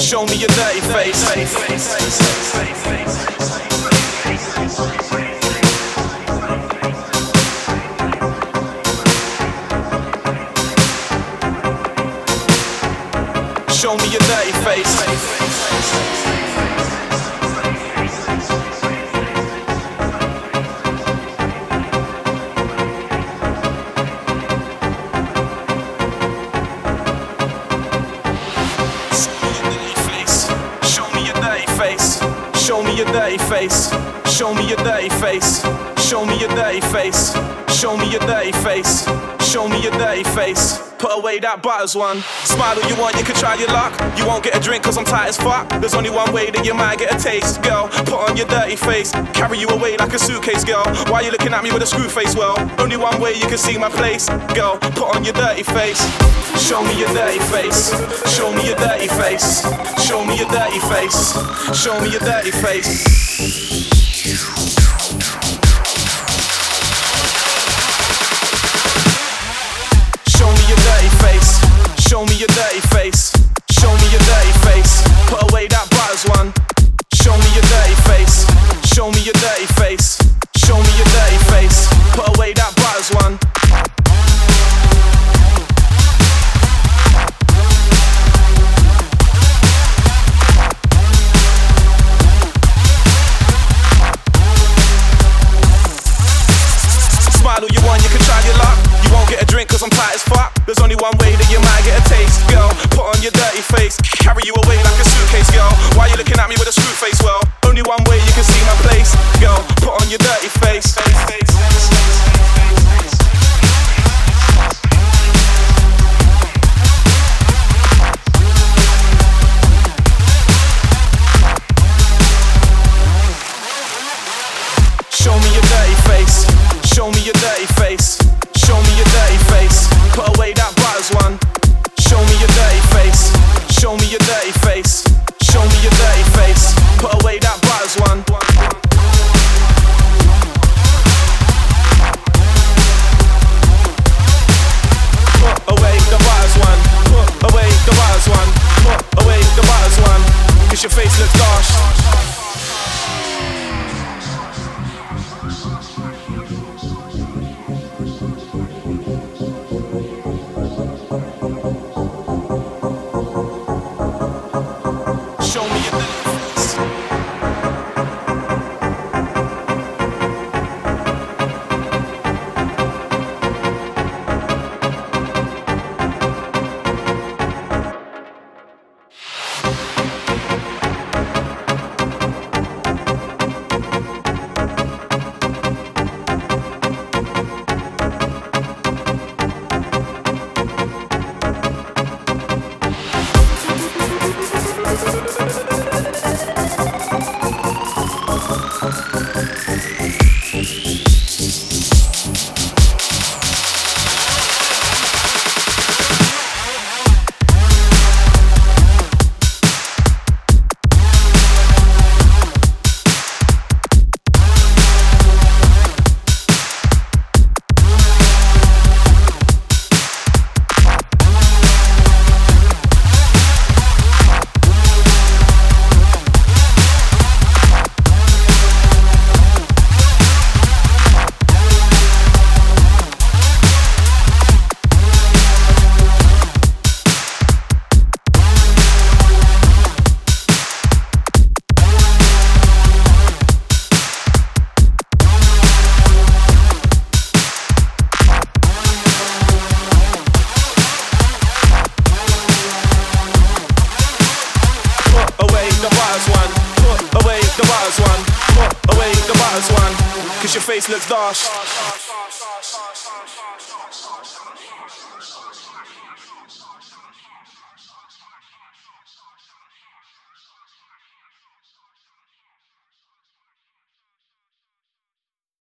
Show me your dirty face. Show me your dirty face. Show me your dirty face. Show me your dirty face. Show me your dirty face. Show me your dirty face. Show me your dirty face. Show me your dirty face. Put away that butters one. Smile all you want, you can try your luck. You won't get a drink cause I'm tight as fuck. There's only one way that you might get a taste, girl. Put on your dirty face. Carry you away like a suitcase, girl. Why you looking at me with a screw face? Well, only one way you can see my place, girl. Put on your dirty face. Show me your dirty face. Show me your dirty face. Show me your dirty face. Show me your dirty face. Show me your dirty face. Show me your dirty face. Show me your dirty face. Put away that butters one. Show me your dirty face. Show me your dirty face. Show me your dirty face. Put away that butters one. Smile all you want, you can try your luck. You won't get a drink cause I'm tight as fuck. There's only one way that you might get a taste, girl. Put on your dirty face. Carry you away like a suitcase, girl. Why you looking at me with a screw face? Well, only one way you can see my place, girl. Put on your dirty face. Show me your dirty face. Show me your dirty face. Show me your dirty face. Put away that butters one. Show me your dirty face. Show me your dirty face. Show me your dirty face. Put away that butters one. Put away the butters one. Put away the butters one. Put away the butters one. Cause your face looks gosh. Show me your dirty face. Cause your face looks dosh.